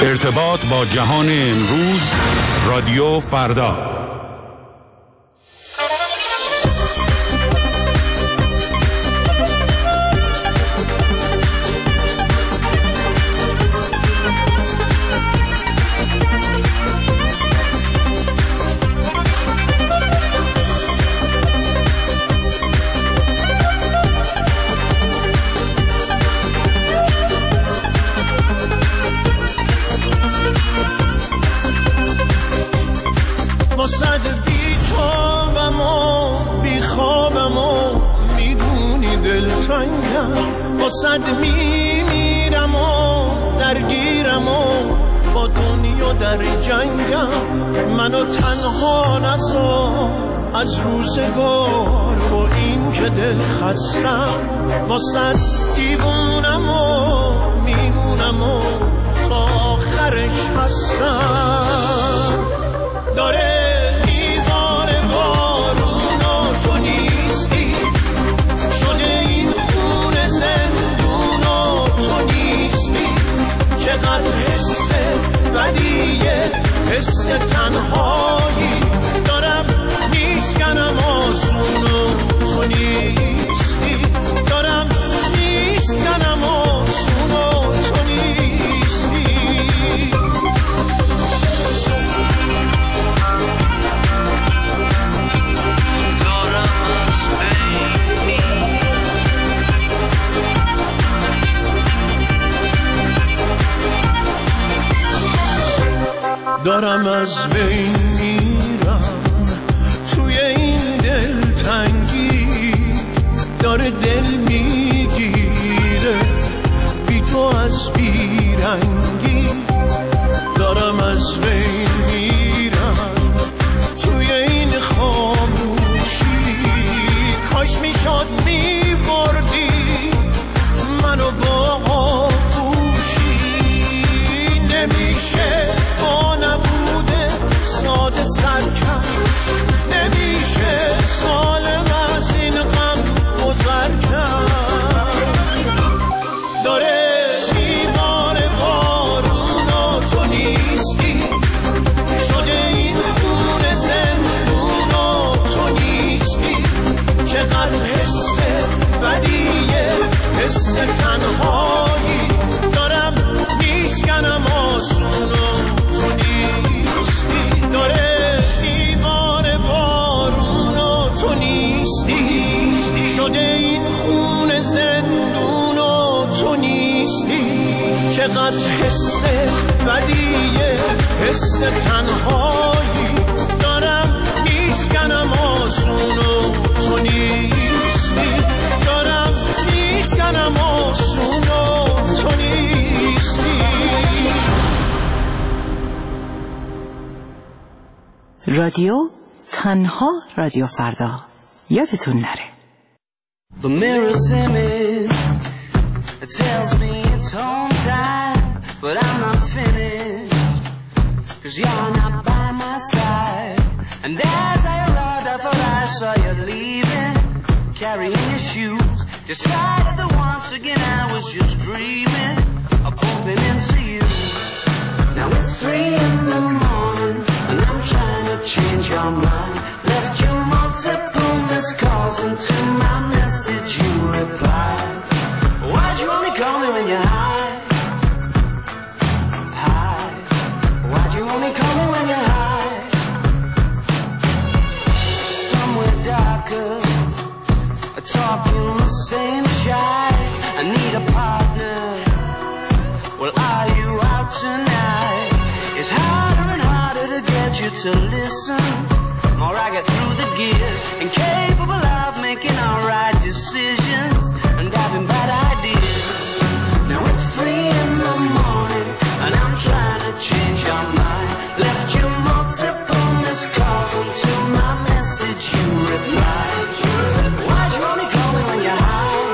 ارتباط با جهان امروز، رادیو فردا. صد میمیرم و درگیرم و با دنیا در جنگم، منو تنها نذار از روزگار با این که دل خستم، با صد دیوونم و میمونم و تا آخرش هستم. داره میزان بارون و تو نیستی، شده این خون زندون و تو نیستی، چقدر حس بدیه، حس تنهایی دارم میشکنم آسون و تو نیستی، دارم میشکنم آسون و تو نیستی. دارم از بین میرم توی این دلتنگی، داره دل میگیره بی تو از بیرنگی، دارم از بین میرم توی این خاموشی، کاش میشد میبردی منو با آغوشی، نمیشه با نبوده ساده سر کرد، نمیشه سالم از این غم گذر کرد. داره میباره بارون و تو نیستی، شده این خون زندون و تو نیستی، چقدر حس بدیه، حس تنهایی دارم میشکنم آسون و تو نیستی، داره دیوار بارون و تو نیستی، شده این خون زندون و تو نیستی، چقدر حس بدیه، حس تنهایی دارم میشکنم آسون و تو نیستی، دارم میشکنم آسون و تو نیستی. رادیو تنها رادیو فردا، یادتون نره. The mirror's image, it tells me it's home time, but I'm not finished, 'cause you're not by my side. And as I arrived I thought I saw you leaving, carrying your shoes, decided that once again I was just dreaming of bumping into you. Now it's 3 in the morning and I'm trying to change your mind, left you multiple missed calls, and to my message you replied. Why'd you only call me when you're high? High. Why'd you only call me when you're high? Somewhere darker, talking the same shite. I need a partner. Well, are you out tonight? It's harder and harder to get you to listen. More I get through the gears, incapable of making all right decisions and having bad ideas. Now it's 3 in the morning and I'm trying to change your mind, left you multiple missed calls, and to my message you replied. Why'd you only call me when you're high?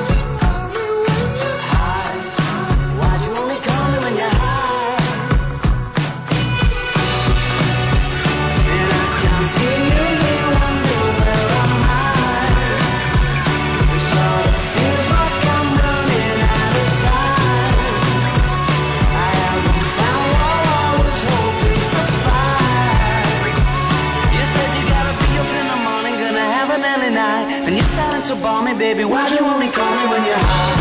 High. Why'd you only call me when you're high? And I can't see you, you wonder where am I? It sort of feels like I'm running out of time. night, baby, why'd you only call me when you're high?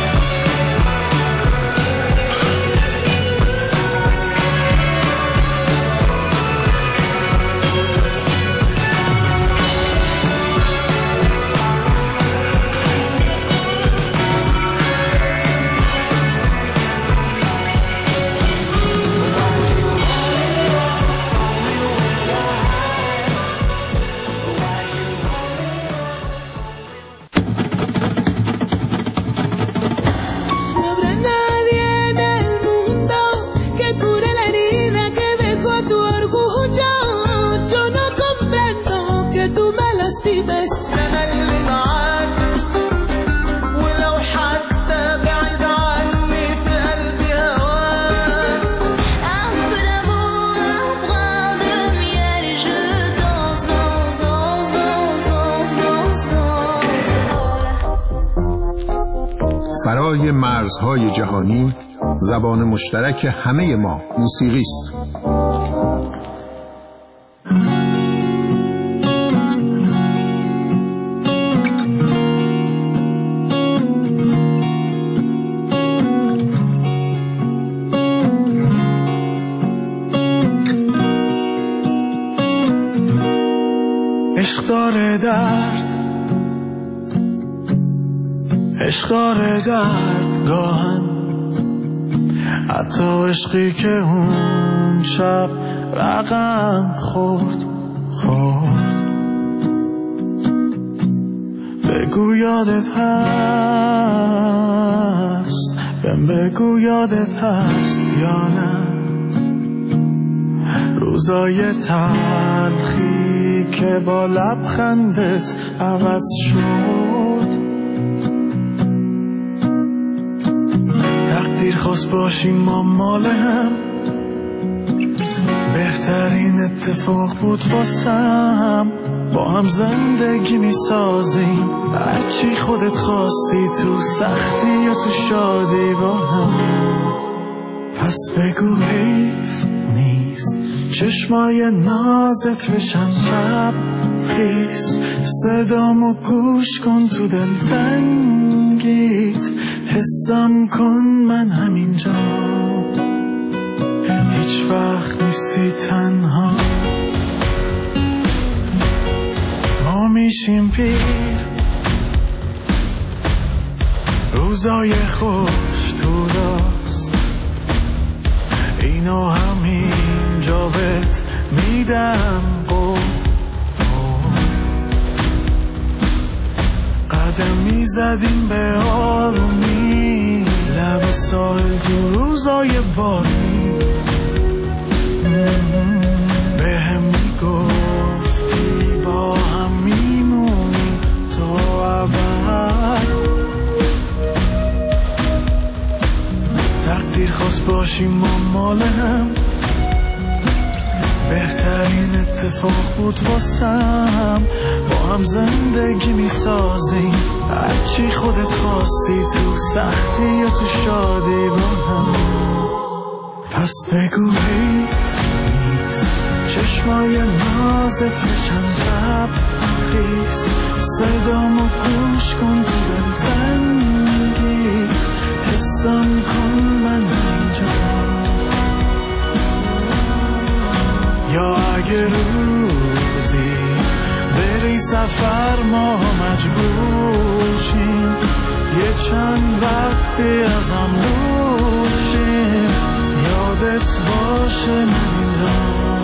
فرای مرزهای جهانی زبان مشترک همه ما موسیقی است. عشق داره درد، عشق داره درد گاهن، حتی عشقی که اون شب رقم خورد. بگو یادت هست، بگو یادت هست یا نه روزای تلخی که با لبخندت عوض شد. تقدیر خواست باشیم ما مال هم، بهترین اتفاق بود واسم. با هم زندگی می سازیم، هرچی خودت خواستی، تو سختی یا تو شادی با هم. پس بگو حیف نیست چشمای نازت بشن شب خیس، صدامو گوش کن تو دلتنگیت، حسم کن من همینجا، هیچ وقت نیستی تنها. ما میشیم پیر، روزای خوش تو راست، اینو همینجا بهت میدم قول. قدم میزدیم به آرومی لب ساحل تو روزای بارونی، به هم میگفتی با هم میمونیم تا ابد. تقدیر خواست باشیم ما مال هم، بهترین اتفاق بود واسم. با هم زندگی میسازیم، هرچی خودت خواستی، تو سختی یا تو شادی با هم. پس بگو حیف نیست چشمای نازت بشن شب خیس، صدامو گوش کن تو دلتنگی، حسم کن من اینجا. یا اگه روزی بری سفر ما مجبور شیم، یه چند وقتی از هم دور شیم، یادت باشه من اینجا،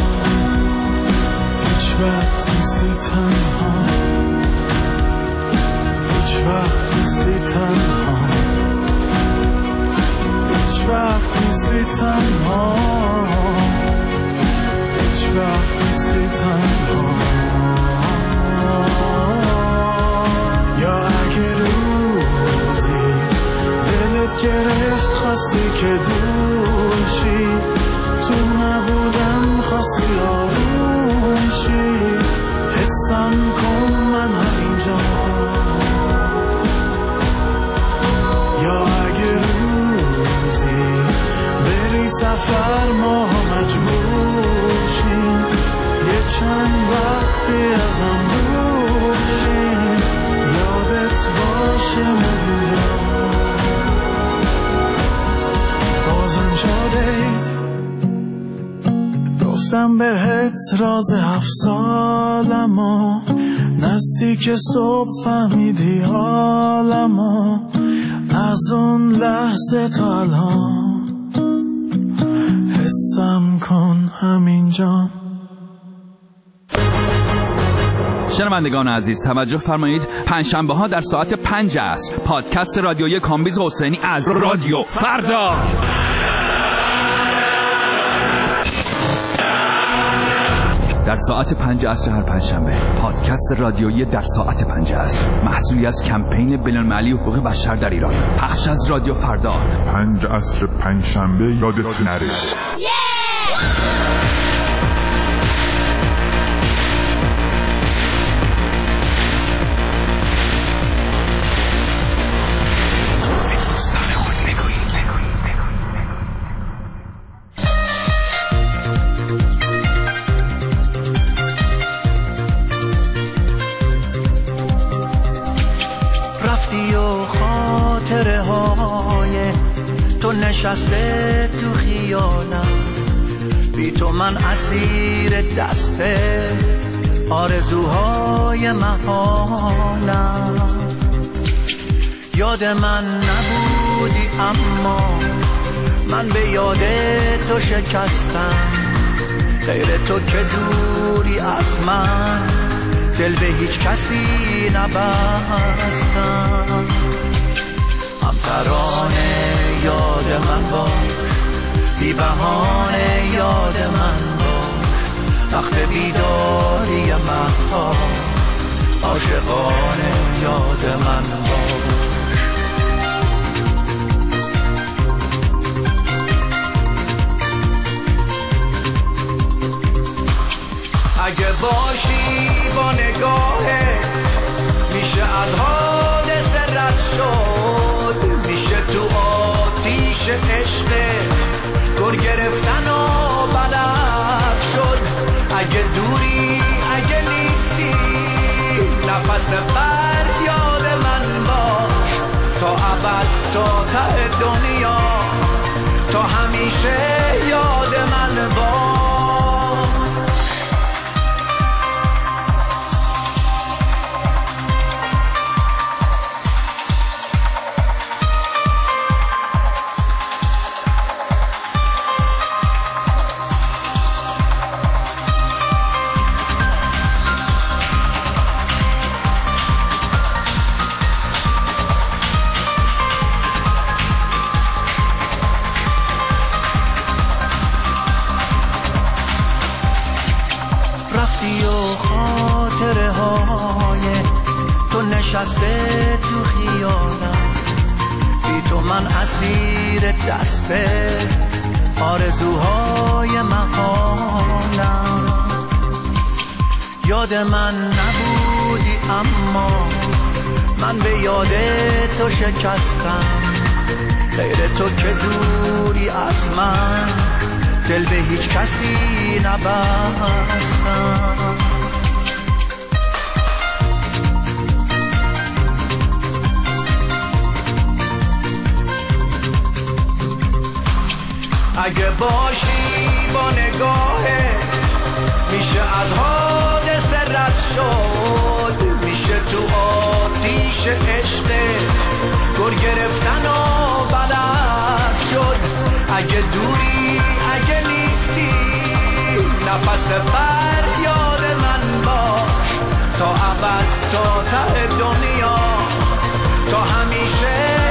هیچ وقت نیستی تنها، هیچ وقت نیستی تنها، هیچ وقت نیستی تنها، هیچ وقت نیستی تنها. یا اگه روزی دلت گرفت خواستی که دور شی، تو نبودم خواستی آروم شی، حسم کن من همینجا. یا اگه روزی بری سفر ما مجبور شیم، چند وقتی از هم دور شیم، یادت گفتم بهت راز 7 سالمو، نزدیک صبح فهمیدی حالمو، از اون لحظه تا الان حسم کن همینجا. شنوندگان عزیز توجه فرمایید، پنجشنبه ها در ساعت 5 عصر پادکست رادیویی کامبیز حسینی از رادیو فردا. در ساعت 5 عصر هر پنجشنبه پادکست رادیویی در ساعت 5 عصر، محصولی از کمپین بین‌المللی حقوق بشر در ایران، پخش از رادیو فردا. 5 عصر پنجشنبه یادت نره. نشسته تو خیالم، بی تو من اسیر دسته آرزوهای محالم. یاد من نبودی اما من به یاد تو شکستم، غیر تو که دوری از من دل به هیچ کسی نبستم. هم ترانه یاد من باش، بی بهانه یاد من باش، وقت بیداری مهتاب عاشقانه یاد من باش. اگه باشی با نگاهت میشه از حادثه رد شد، میشه تو آتیش عشقت گر گرفتن و بلد شد. اگه دوری اگه نیستی نفس فریاد من باش، تا ابد تا ته دنیا تا همیشه یاد من باش. نشسته تو خیالم، بی تو من اسیر دسته آرزوهای محالم. یاد من نبودی اما من به یاد تو شکستم، غیر تو که دوری از من دل به هیچ کسی نبستم. اگه باشی با نگاهت میشه از حادثه رد شد، میشه تو آتیش عشقت گر گرفتن و بلد شد. اگه دوری اگه نیستی نفس فریاد من باش، تا ابد تا ته دنیا تا همیشه